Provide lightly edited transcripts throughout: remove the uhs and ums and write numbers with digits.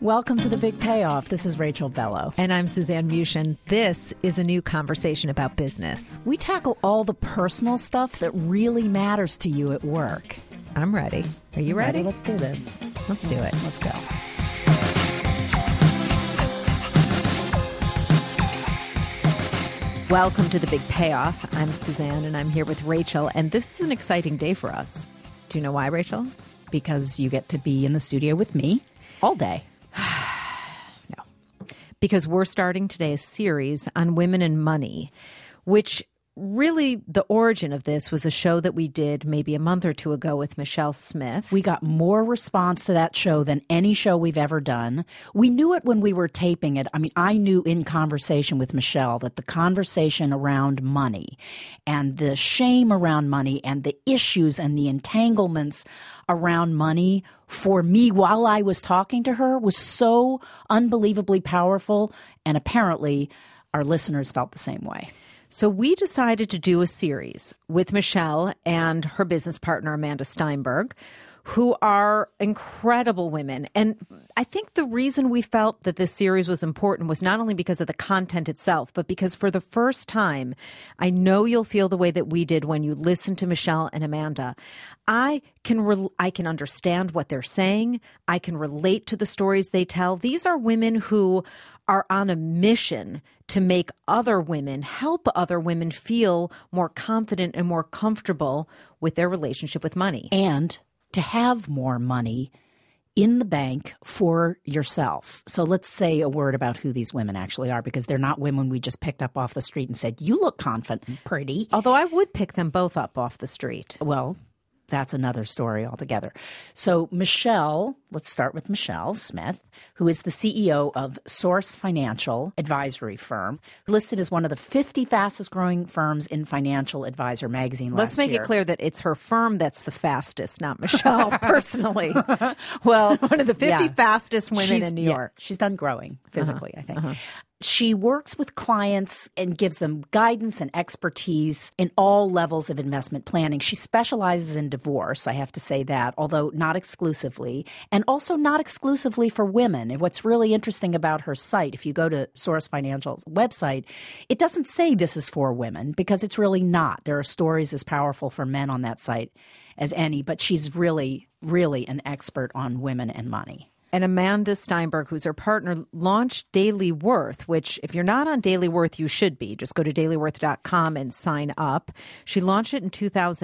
Welcome to The Big Payoff. This is Rachel Bellow. And I'm Suzanne Mushin. This is a new conversation about business. We tackle all the personal stuff that really matters to you at work. I'm ready. Are you ready? Let's do this. Let's do it. Let's go. Welcome to The Big Payoff. I'm Suzanne, and I'm here with Rachel, and this is an exciting day for us. Do you know why, Rachel? Because you get to be in the studio with me all day. No. Because we're starting today a series on women and money, which really the origin of this was a show that we did maybe a month or two ago with Michelle Smith. We got more response to that show than any show we've ever done. We knew it when we were taping it. I mean, I knew in conversation with Michelle that the conversation around money and the shame around money and the issues and the entanglements around money for me while I was talking to her was so unbelievably powerful. And apparently our listeners felt the same way. So we decided to do a series with Michelle and her business partner, Amanda Steinberg, who are incredible women. And I think the reason we felt that this series was important was not only because of the content itself, but because for the first time, I know you'll feel the way that we did when you listen to Michelle and Amanda. I can understand what they're saying. I can relate to the stories they tell. These are women who are on a mission to make help other women feel more confident and more comfortable with their relationship with money. And to have more money in the bank for yourself. So let's say a word about who these women actually are, because they're not women we just picked up off the street and said, you look confident and pretty. Although I would pick them both up off the street. Well, that's another story altogether. So Michelle, let's start with Michelle Smith, who is the CEO of Source Financial Advisory Firm, listed as one of the 50 fastest growing firms in Financial Advisor magazine last year. Let's make it clear that it's her firm that's the fastest, not Michelle personally. Well, one of the 50 fastest women in New York. She's done growing physically, I think. She works with clients and gives them guidance and expertise in all levels of investment planning. She specializes in divorce, I have to say that, although not exclusively, and also not exclusively for women. And what's really interesting about her site, if you go to Source Financial's website, it doesn't say this is for women because it's really not. There are stories as powerful for men on that site as any, but she's really, really an expert on women and money. And Amanda Steinberg, who's her partner, launched Daily Worth, which if you're not on Daily Worth, you should be. Just go to dailyworth.com and sign up. She launched it in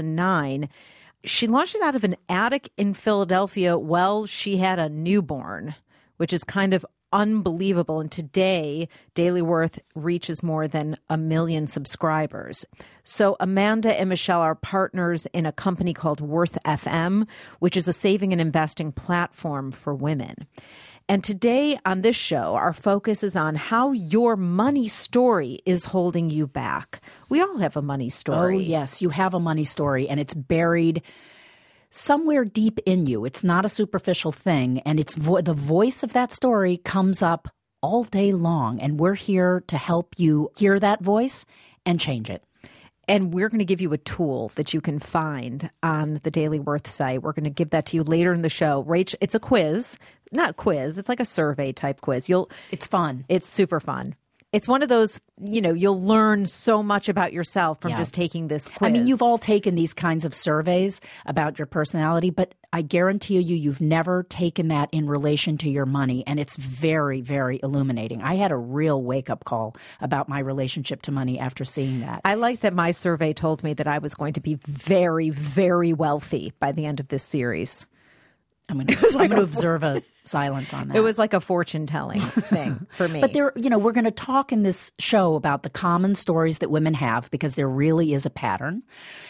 2009. She launched it out of an attic in Philadelphia while she had a newborn, which is kind of unbelievable. And today, Daily Worth reaches more than 1 million subscribers. So Amanda and Michelle are partners in a company called Worth FM, which is a saving and investing platform for women. And today on this show, our focus is on how your money story is holding you back. We all have a money story. Oh, yes, you have a money story, and it's buried somewhere deep in you. It's not a superficial thing, and it's the voice of that story comes up all day long, and we're here to help you hear that voice and change it. And we're going to give you a tool that you can find on the Daily Worth site. We're going to give that to you later in the show. Rach, it's a quiz. Not a quiz. It's like a survey type quiz. It's fun. It's super fun. It's one of those, you'll learn so much about yourself from just taking this quiz. I mean, you've all taken these kinds of surveys about your personality, but I guarantee you've never taken that in relation to your money, and it's very, very illuminating. I had a real wake-up call about my relationship to money after seeing that. I like that my survey told me that I was going to be very, very wealthy by the end of this series. I'm going to observe a silence on that. It was like a fortune-telling thing for me. But we're going to talk in this show about the common stories that women have, because there really is a pattern,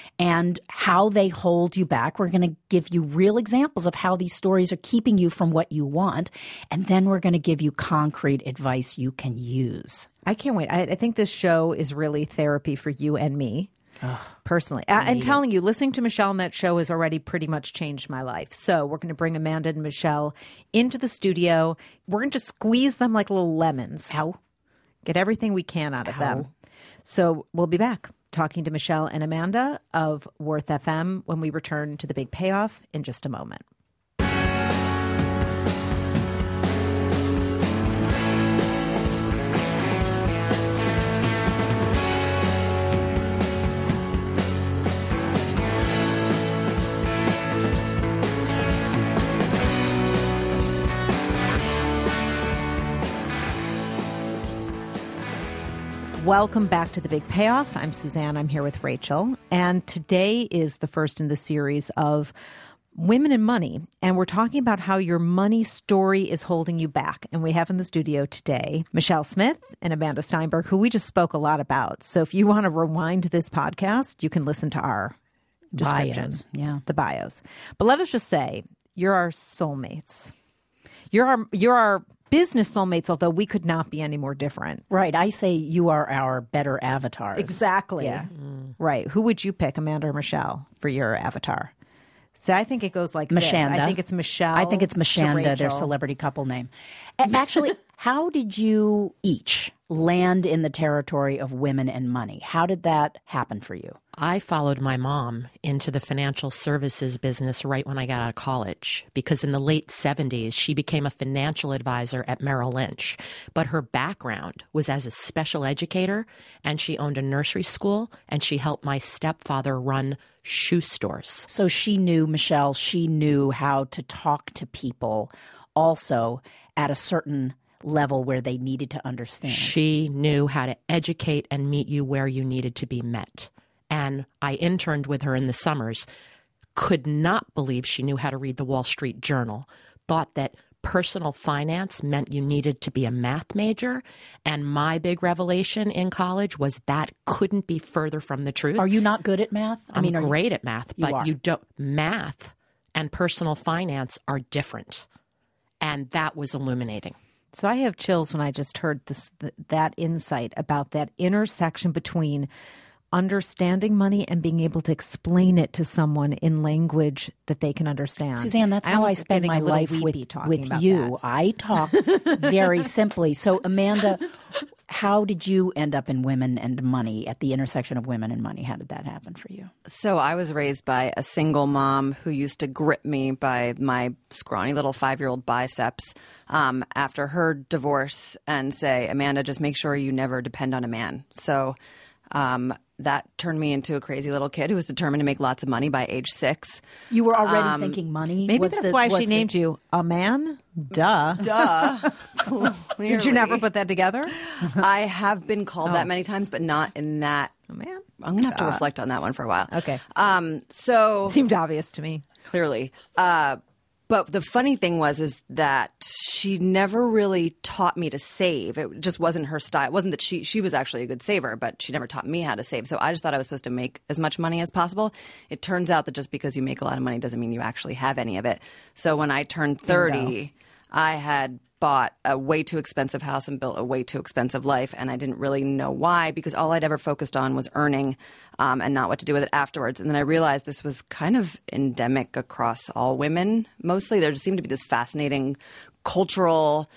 and how they hold you back. We're going to give you real examples of how these stories are keeping you from what you want, and then we're going to give you concrete advice you can use. I can't wait. I think this show is really therapy for you and me. Personally. I'm telling you, listening to Michelle on that show has already pretty much changed my life. So we're going to bring Amanda and Michelle into the studio. We're going to just squeeze them like little lemons. Ow. Get everything we can out of them. So we'll be back talking to Michelle and Amanda of Worth FM when we return to The Big Payoff in just a moment. Welcome back to The Big Payoff. I'm Suzanne. I'm here with Rachel. And today is the first in the series of Women and Money. And we're talking about how your money story is holding you back. And we have in the studio today Michelle Smith and Amanda Steinberg, who we just spoke a lot about. So if you want to rewind this podcast, you can listen to our descriptions. The bios. But let us just say, you're our soulmates. You're our business soulmates, although we could not be any more different. Right. I say you are our better avatars. Exactly. Yeah. Right. Who would you pick, Amanda or Michelle, for your avatar? So I think it goes like Mashanda. this. I think it's Michelle. I think it's Mashanda, their celebrity couple name. Actually, how did you each land in the territory of women and money? How did that happen for you? I followed my mom into the financial services business right when I got out of college because in the late 70s, she became a financial advisor at Merrill Lynch. But her background was as a special educator, and she owned a nursery school, and she helped my stepfather run shoe stores. So Michelle, she knew how to talk to people also at a certain level where they needed to understand. She knew how to educate and meet you where you needed to be met. And I interned with her in the summers, could not believe she knew how to read the Wall Street Journal, thought that personal finance meant you needed to be a math major. And my big revelation in college was that couldn't be further from the truth. Are you not good at math? I'm great at math, but you don't. Math and personal finance are different. And that was illuminating. So I have chills when I just heard that insight about that intersection between understanding money and being able to explain it to someone in language that they can understand. Suzanne, that's how I spend my life with you. That. I talk very simply. So Amanda, how did you end up in women and money, at the intersection of women and money? How did that happen for you? So I was raised by a single mom who used to grip me by my scrawny little 5-year-old biceps after her divorce and say, Amanda, just make sure you never depend on a man. So that turned me into a crazy little kid who was determined to make lots of money by age 6. You were already thinking money? Maybe that's why she named you a man? Duh. Did you never put that together? I have been called that many times, but not in that. Oh, man. I'm going to have to reflect on that one for a while. Okay. So seemed obvious to me. Clearly. But the funny thing is that she never really taught me to save. It just wasn't her style. It wasn't that she was actually a good saver, but she never taught me how to save. So I just thought I was supposed to make as much money as possible. It turns out that just because you make a lot of money doesn't mean you actually have any of it. So when I turned 30, I had bought a way too expensive house and built a way too expensive life. And I didn't really know why, because all I'd ever focused on was earning and not what to do with it afterwards. And then I realized this was kind of endemic across all women. Mostly there just seemed to be this fascinating cultural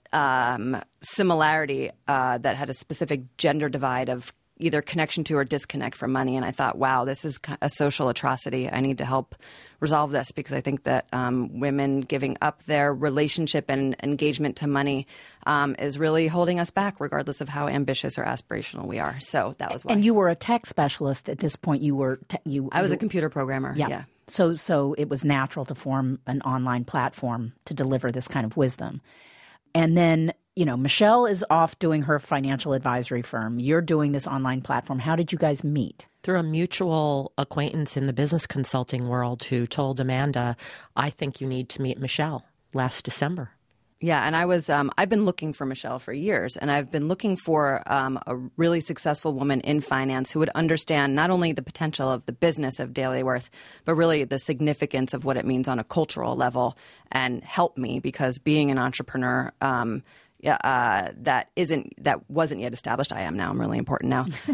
similarity that had a specific gender divide of either connection to or disconnect from money. And I thought, wow, this is a social atrocity. I need to help resolve this, because I think that women giving up their relationship and engagement to money is really holding us back, regardless of how ambitious or aspirational we are. So that was why. And you were a tech specialist at this point. I was a computer programmer. Yeah. So it was natural to form an online platform to deliver this kind of wisdom. And then, Michelle is off doing her financial advisory firm. You're doing this online platform. How did you guys meet? Through a mutual acquaintance in the business consulting world who told Amanda, I think you need to meet Michelle last December. Yeah, and I've been looking for Michelle for years, and I've been looking for a really successful woman in finance who would understand not only the potential of the business of Daily Worth, but really the significance of what it means on a cultural level, and help me, because being an entrepreneur that wasn't yet established. I am now. I'm really important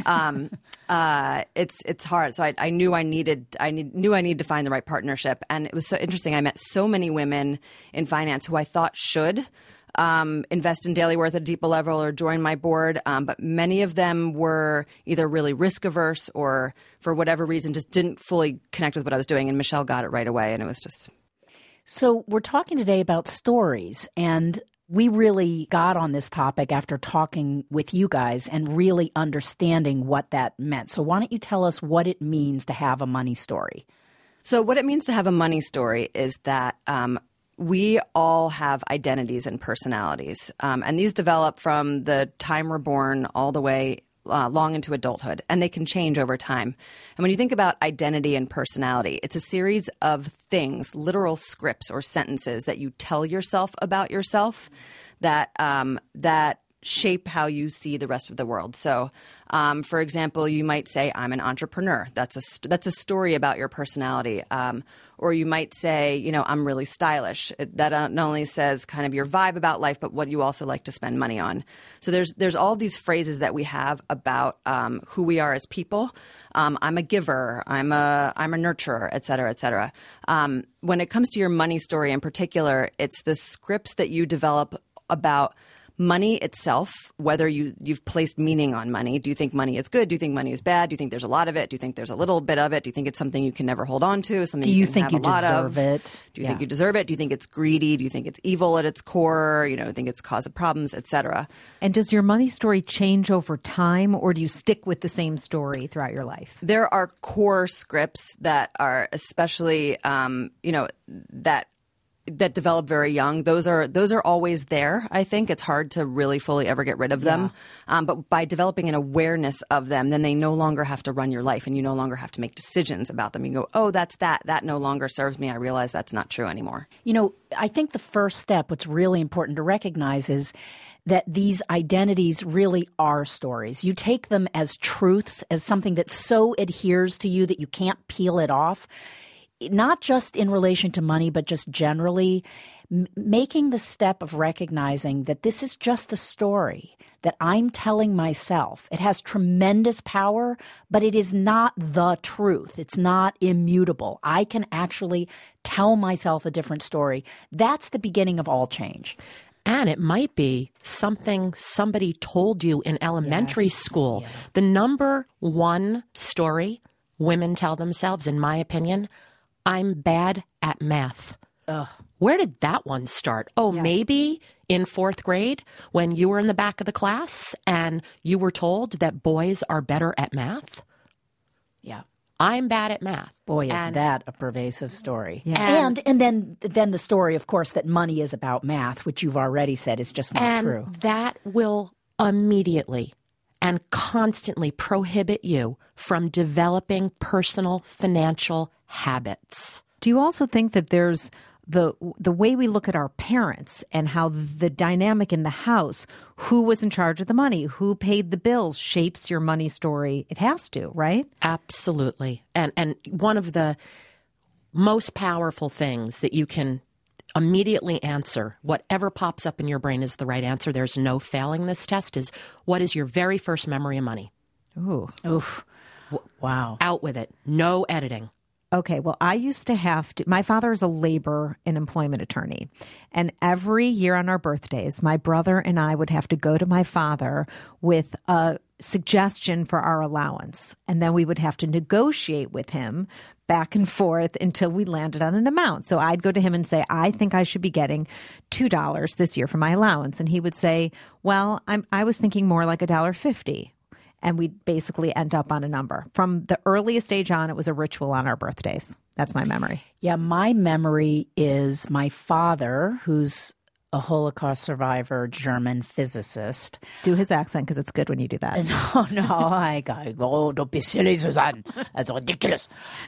now. It's hard. So I knew I needed to find the right partnership. And it was so interesting. I met so many women in finance who I thought should invest in Daily Worth at a deeper level or join my board. But many of them were either really risk averse or for whatever reason just didn't fully connect with what I was doing. And Michelle got it right away. And it was just. So we're talking today about stories, and we really got on this topic after talking with you guys and really understanding what that meant. So why don't you tell us what it means to have a money story? So what it means to have a money story is that we all have identities and personalities. And these develop from the time we're born all the way long into adulthood, and they can change over time. And when you think about identity and personality, it's a series of things, literal scripts or sentences that you tell yourself about yourself that shape how you see the rest of the world. So, for example, you might say, I'm an entrepreneur. That's a story about your personality. Or you might say, you know, I'm really stylish. That not only says kind of your vibe about life, but what you also like to spend money on. So there's all these phrases that we have about who we are as people. I'm a giver. I'm a nurturer, et cetera, et cetera. When it comes to your money story in particular, it's the scripts that you develop about money itself, whether you've placed meaning on money. Do you think money is good? Do you think money is bad? Do you think there's a lot of it? Do you think there's a little bit of it? Do you think it's something you can never hold on to? Something do you can think have you a lot deserve of? It? Do you think you deserve it? Do you think it's greedy? Do you think it's evil at its core? You know, think it's cause of problems, etc. And does your money story change over time, or do you stick with the same story throughout your life? There are core scripts that are especially, that develop very young. Those are always there. I think it's hard to really fully ever get rid of them. But by developing an awareness of them, then they no longer have to run your life, and you no longer have to make decisions about them. You go, oh, that no longer serves me. I realize that's not true anymore. You know, I think the first step, what's really important to recognize is that these identities really are stories. You take them as truths, as something that so adheres to you that you can't peel it off. Not just in relation to money, but just generally, making the step of recognizing that this is just a story that I'm telling myself. It has tremendous power, but it is not the truth. It's not immutable. I can actually tell myself a different story. That's the beginning of all change. And it might be something somebody told you in elementary school. Yeah. The number one story women tell themselves, in my opinion, I'm bad at math. Ugh. Where did that one start? Oh, yeah. Maybe in fourth grade when you were in the back of the class and you were told that boys are better at math? Yeah. I'm bad at math. Boy, is that a pervasive story. Yeah. And then the story, of course, that money is about math, which you've already said is just not true. That will immediately and constantly prohibit you from developing personal financial habits. Do you also think that there's the way we look at our parents and how the dynamic in the house, who was in charge of the money, who paid the bills, shapes your money story? It has to, right? Absolutely. And one of the most powerful things that you can immediately answer, whatever pops up in your brain is the right answer. There's no failing this test, is what is your very first memory of money? Ooh. Oof. Wow. Out with it. No editing. Okay, well, I used to have to, my father is a labor and employment attorney. And every year on our birthdays, my brother and I would have to go to my father with a suggestion for our allowance. And then we would have to negotiate with him back and forth until we landed on an amount. So I'd go to him and say, I think I should be getting $2 this year for my allowance. And he would say, well, I was thinking more like $1.50. And we'd basically end up on a number. From the earliest age on, it was a ritual on our birthdays. That's my memory. Yeah, my memory is my father, who's a Holocaust survivor, German physicist. Do his accent, because it's good when you do that. Oh, don't be silly, Suzanne. That's ridiculous.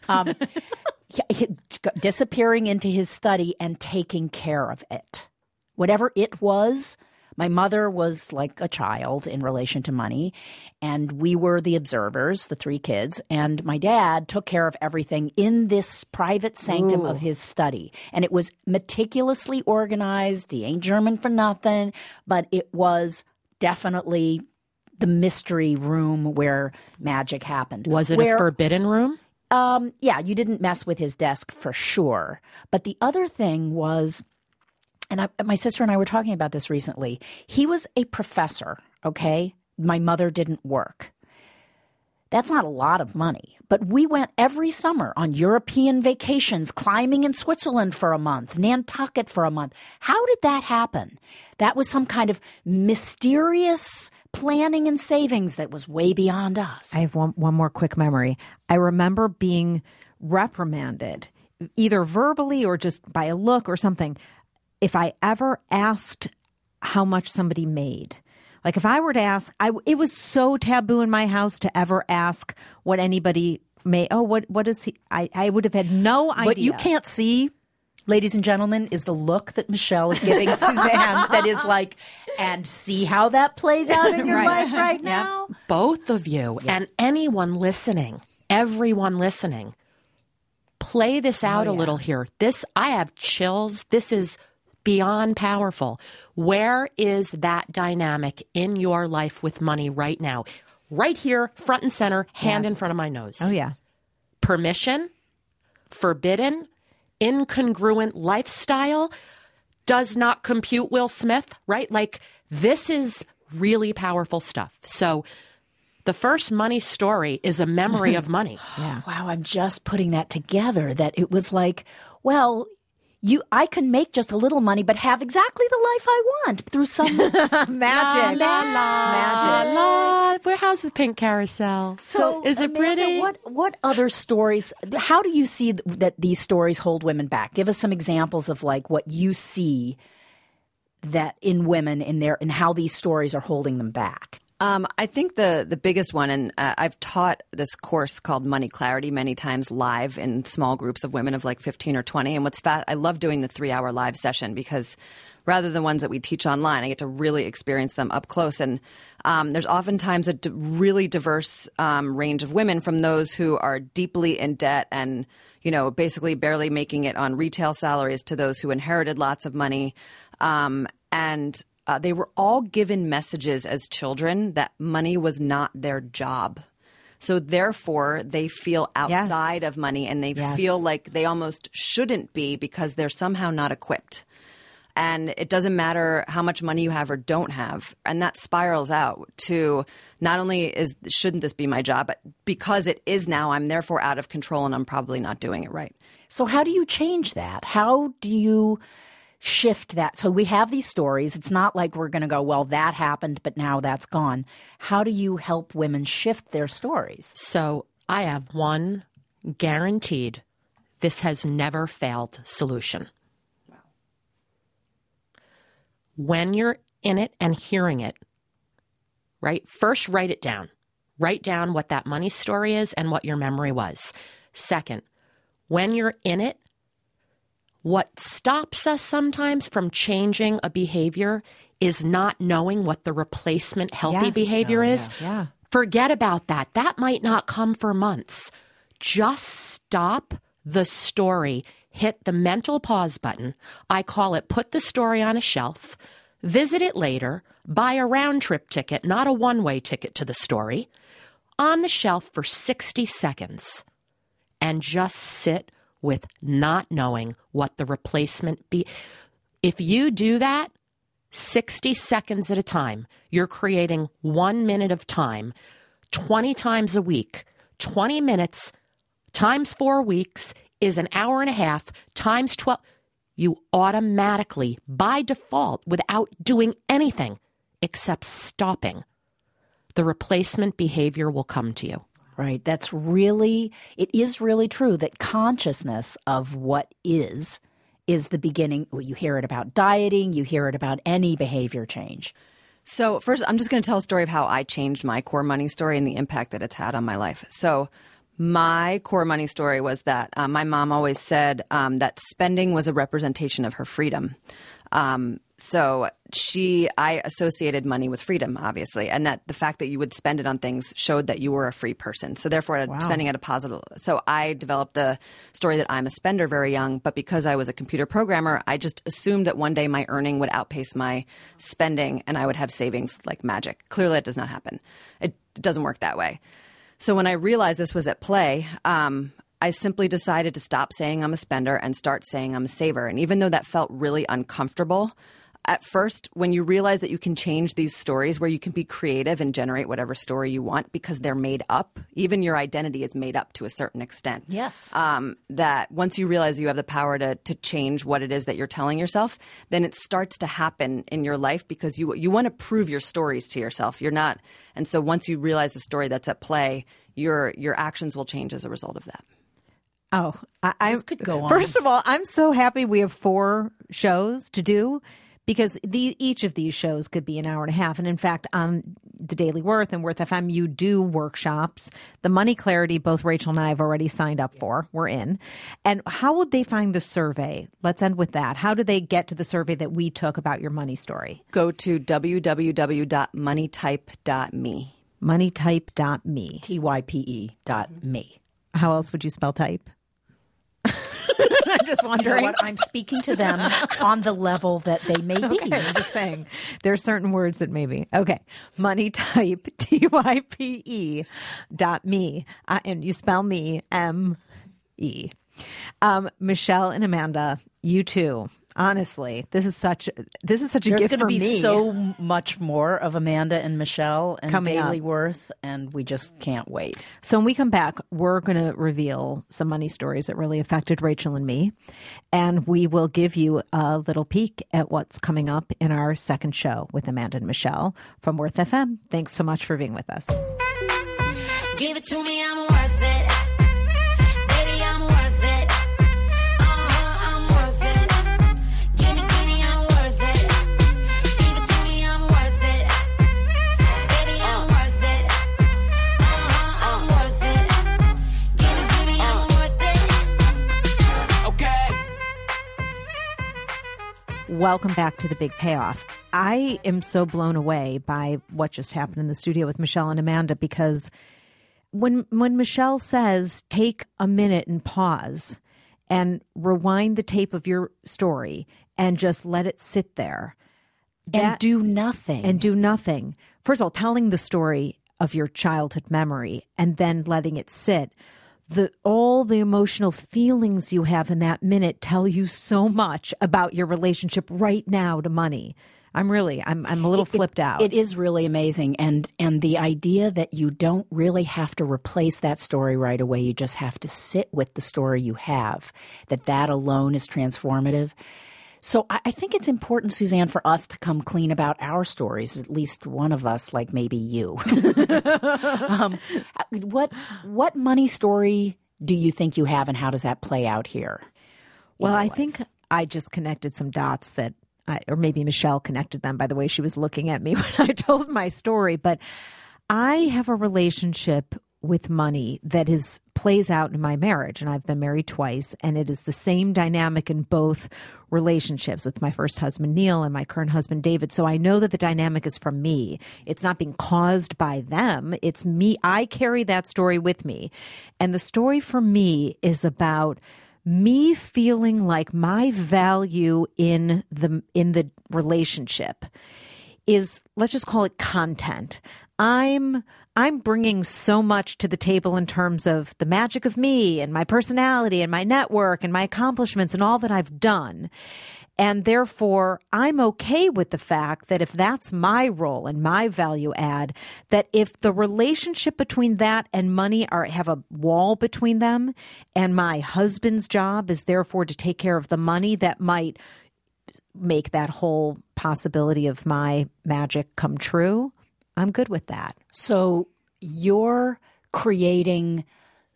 Disappearing into his study and taking care of it. Whatever it was. My mother was like a child in relation to money, and we were the observers, the three kids, and my dad took care of everything in this private sanctum of his study. And it was meticulously organized. He ain't German for nothing, but it was definitely the mystery room where magic happened. Was it a forbidden room? Yeah, you didn't mess with his desk for sure. But the other thing was, and my sister and I were talking about this recently. He was a professor, okay? My mother didn't work. That's not a lot of money. But we went every summer on European vacations, climbing in Switzerland for a month, Nantucket for a month. How did that happen? That was some kind of mysterious planning and savings that was way beyond us. I have one more quick memory. I remember being reprimanded, either verbally or just by a look or something, if I ever asked how much somebody made. Like if I were to ask, it was so taboo in my house to ever ask what anybody what is he? I would have had no idea. What you can't see, ladies and gentlemen, is the look that Michelle is giving Suzanne that is like, and see how that plays out in your life right now? Both of you and anyone listening, everyone listening, play this out a little here. I have chills. This is beyond powerful. Where is that dynamic in your life with money right now? Right here, front and center, hand in front of my nose. Oh, yeah. Permission, forbidden, incongruent lifestyle does not compute Will Smith, right? Like, this is really powerful stuff. So the first money story is a memory of money. Yeah. Wow, I'm just putting that together, that it was like, well, I can make just a little money, but have exactly the life I want through some magic. Magic. How's the pink carousel? So, is it Amanda, pretty? What other stories? How do you see that these stories hold women back? Give us some examples of like what you see that in women in how these stories are holding them back. I think the biggest one, and I've taught this course called Money Clarity many times live in small groups of women of like 15 or 20. And I love doing the 3-hour live session because rather than ones that we teach online, I get to really experience them up close. And there's oftentimes a really diverse range of women, from those who are deeply in debt and, basically barely making it on retail salaries, to those who inherited lots of money. They were all given messages as children that money was not their job. So therefore, they feel outside of money, and they feel like they almost shouldn't be because they're somehow not equipped. And it doesn't matter how much money you have or don't have. And that spirals out to not only shouldn't this be my job, but because it is now, I'm therefore out of control and I'm probably not doing it right. So how do you change that? How do you shift that? So we have these stories. It's not like we're going to go, well, that happened, but now that's gone. How do you help women shift their stories? So I have one guaranteed, this has never failed solution. Wow. When you're in it and hearing it, right? First, write it down. Write down what that money story is and what your memory was. Second, when you're in it, what stops us sometimes from changing a behavior is not knowing what the replacement healthy behavior is. Yeah. Forget about that. That might not come for months. Just stop the story. Hit the mental pause button. I call it put the story on a shelf. Visit it later. Buy a round-trip ticket, not a one-way ticket to the story. On the shelf for 60 seconds. And just sit with not knowing what the replacement be. If you do that 60 seconds at a time, you're creating 1 minute of time, 20 times a week. 20 minutes times 4 weeks is an hour and a half times 12. You automatically, by default, without doing anything except stopping, the replacement behavior will come to you. Right. It is really true that consciousness of what is the beginning. Well, you hear it about dieting, you hear it about any behavior change. So first, I'm just going to tell a story of how I changed my core money story and the impact that it's had on my life. So my core money story was that my mom always said that spending was a representation of her freedom. So I associated money with freedom, obviously, and that the fact that you would spend it on things showed that you were a free person. So therefore, spending at a positive. So I developed the story that I'm a spender very young, but because I was a computer programmer, I just assumed that one day my earning would outpace my spending and I would have savings like magic. Clearly, that does not happen. It doesn't work that way. So when I realized this was at play, I simply decided to stop saying I'm a spender and start saying I'm a saver. And even though that felt really uncomfortable, at first, when you realize that you can change these stories where you can be creative and generate whatever story you want because they're made up, even your identity is made up to a certain extent. Yes. That once you realize you have the power to change what it is that you're telling yourself, then it starts to happen in your life because you want to prove your stories to yourself. You're not. And so once you realize the story that's at play, your actions will change as a result of that. Oh, this could go on. First of all, I'm so happy we have 4 shows to do because each of these shows could be an hour and a half. And in fact, on the Daily Worth and Worth FM, you do workshops. The Money Clarity, both Rachel and I have already signed up for. We're in. And how would they find the survey? Let's end with that. How do they get to the survey that we took about your money story? Go to www.moneytype.me. Moneytype.me. TYPE.me. How else would you spell type? I'm just wondering. You know what? I'm speaking to them on the level that they may be. Okay, I'm just saying. There are certain words that may be. Okay. Moneytype, TYPE.me. And you spell me, M-E. Michelle and Amanda, you too. Honestly, this is such a There's gift for me. There's going to be so much more of Amanda and Michelle and coming Daily up. Worth, and we just can't wait. So when we come back, we're going to reveal some money stories that really affected Rachel and me, and we will give you a little peek at what's coming up in our second show with Amanda and Michelle from Worth FM. Thanks so much for being with us. Give it to me, I'm worth it. Baby, I'm worth it. I'm worth it. Give me, I'm worth it. Give it to me, I'm worth it. Baby, I'm worth it. I'm worth it. Give me, I'm worth it. Okay. Welcome back to The Big Payoff. I am so blown away by what just happened in the studio with Michelle and Amanda, because when Michelle says, take a minute and pause and rewind the tape of your story and just let it sit there. And do nothing. And do nothing. First of all, telling the story of your childhood memory and then letting it sit. All the emotional feelings you have in that minute tell you so much about your relationship right now to money. I'm a little flipped out. It is really amazing. And the idea that you don't really have to replace that story right away. You just have to sit with the story you have, that alone is transformative. So I think it's important, Suzanne, for us to come clean about our stories, at least one of us, like maybe you. What money story do you think you have, and how does that play out here? Well, I think I just connected some dots or maybe Michelle connected them by the way she was looking at me when I told my story. But I have a relationship with money that plays out in my marriage, and I've been married twice, and it is the same dynamic in both relationships with my first husband, Neil, and my current husband, David. So I know that the dynamic is from me. It's not being caused by them. It's me. I carry that story with me. And the story for me is about me feeling like my value in the relationship is, let's just call it content. I'm bringing so much to the table in terms of the magic of me and my personality and my network and my accomplishments and all that I've done. And therefore, I'm okay with the fact that if that's my role and my value add, that if the relationship between that and money have a wall between them, and my husband's job is therefore to take care of the money, that might make that whole possibility of my magic come true, I'm good with that. So you're creating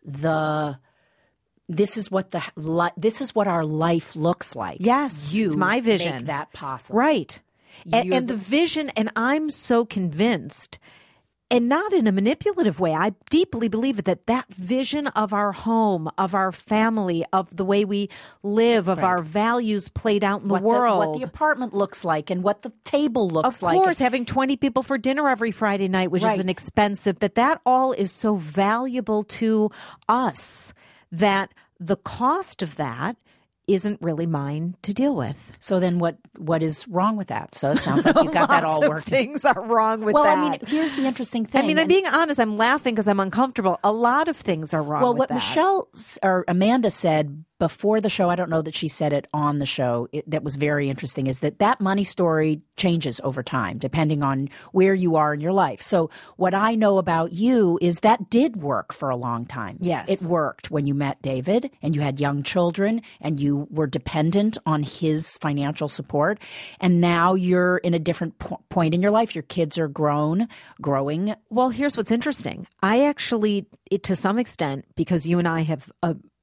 this is what our life looks like. Yes, it's my vision. Make that possible. Right. And the vision, and I'm so convinced, and not in a manipulative way, I deeply believe that vision of our home, of our family, of the way we live, of our values played out in the world. What the apartment looks like and what the table looks like. Of course, having 20 people for dinner every Friday night, which is an expensive, that all is so valuable to us that the cost of that isn't really mine to deal with. So then what is wrong with that? So it sounds like you've got that all worked. Things are wrong with that. Well, I mean, here's the interesting thing. I'm being honest. I'm laughing because I'm uncomfortable. A lot of things are wrong with that. Well, what Michelle or Amanda said before the show, I don't know that she said it on the show, that was very interesting, is that money story changes over time depending on where you are in your life. So what I know about you is that did work for a long time. Yes. It worked when you met David and you had young children and you were dependent on his financial support. And now you're in a different point in your life. Your kids are growing. Well, here's what's interesting. I actually, to some extent, because you and I have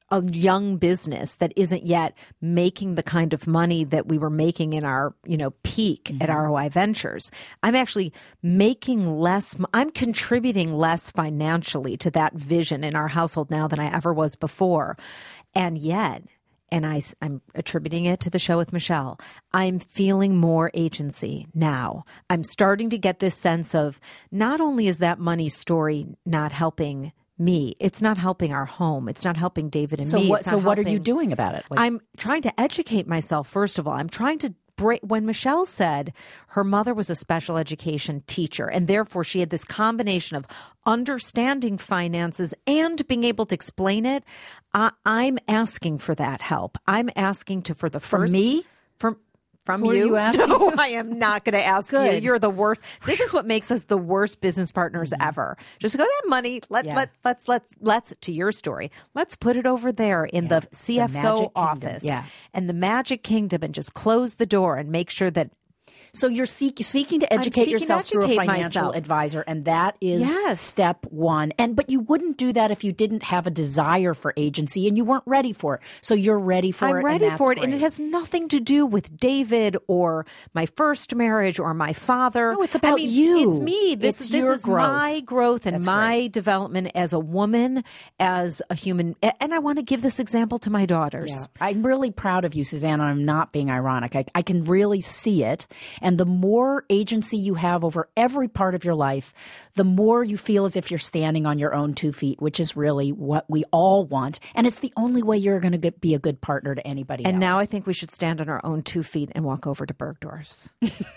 a young business that isn't yet making the kind of money that we were making in our, peak at ROI Ventures. I'm actually making less. I'm contributing less financially to that vision in our household now than I ever was before. And yet, I'm attributing it to the show with Michelle, I'm feeling more agency now. I'm starting to get this sense of not only is that money story not helping me, it's not helping our home. It's not helping David and me. So what are you doing about it? I'm trying to educate myself, first of all. I'm trying to break. When Michelle said her mother was a special education teacher, and therefore she had this combination of understanding finances and being able to explain it, I'm asking for that help. I'm asking for the first... From me? From Who you? Are you asking? No, I am not going to ask you. Good. You're the worst. This is what makes us the worst business partners ever. Just go, that money. Let's to your story. Let's put it over there in the CFO Magic office, Kingdom. and the Magic Kingdom, and just close the door and make sure that. So you're seeking to educate yourself through a financial advisor, and that is step one. But you wouldn't do that if you didn't have a desire for agency and you weren't ready for it. So you're ready for it. I'm ready for it, great. and it has nothing to do with David or my first marriage or my father. No, it's about you. It's me. This is growth. my growth and That's my great. development as a woman, as a human. And I want to give this example to my daughters. Yeah. I'm really proud of you, Suzanne, and I'm not being ironic. I can really see it. And the more agency you have over every part of your life, the more you feel as if you're standing on your own 2 feet, which is really what we all want. And it's the only way you're going to be a good partner to anybody else. And now I think we should stand on our own 2 feet and walk over to Bergdorf's.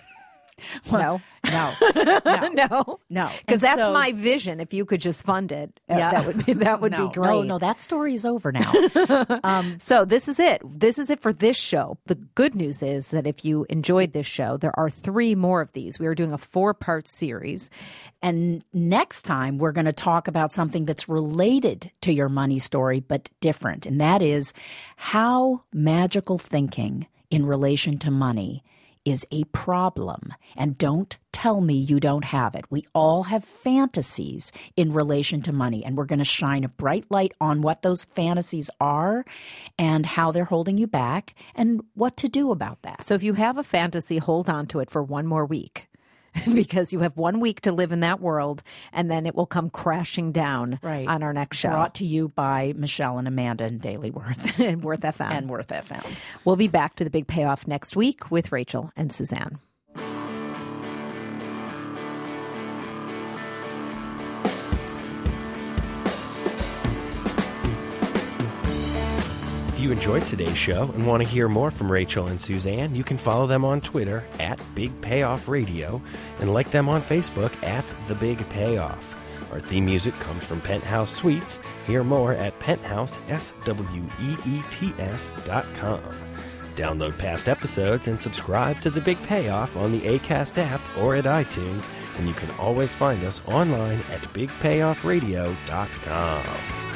No. No. Because And that's so- my vision. If you could just fund it, that would be great. No, that story is over now. So this is it. This is it for this show. The good news is that if you enjoyed this show, there are 3 more of these. We are doing a 4-part series. And next time, we're going to talk about something that's related to your money story, but different. And that is how magical thinking in relation to money is a problem. And don't tell me you don't have it. We all have fantasies in relation to money, and we're going to shine a bright light on what those fantasies are and how they're holding you back and what to do about that. So if you have a fantasy, hold on to it for 1 more week. Because you have 1 week to live in that world, and then it will come crashing down on our next show. Brought to you by Michelle and Amanda and Daily Worth. and Worth FM. And Worth FM. We'll be back to the big payoff next week with Rachel and Suzanne. If you enjoyed today's show and want to hear more from Rachel and Suzanne, you can follow them on Twitter at Big Payoff Radio and like them on Facebook at The Big Payoff. Our theme music comes from Penthouse Suites. Hear more at penthouseSweets.com. Download past episodes and subscribe to The Big Payoff on the Acast app or at iTunes, and you can always find us online at BigPayoffRadio.com.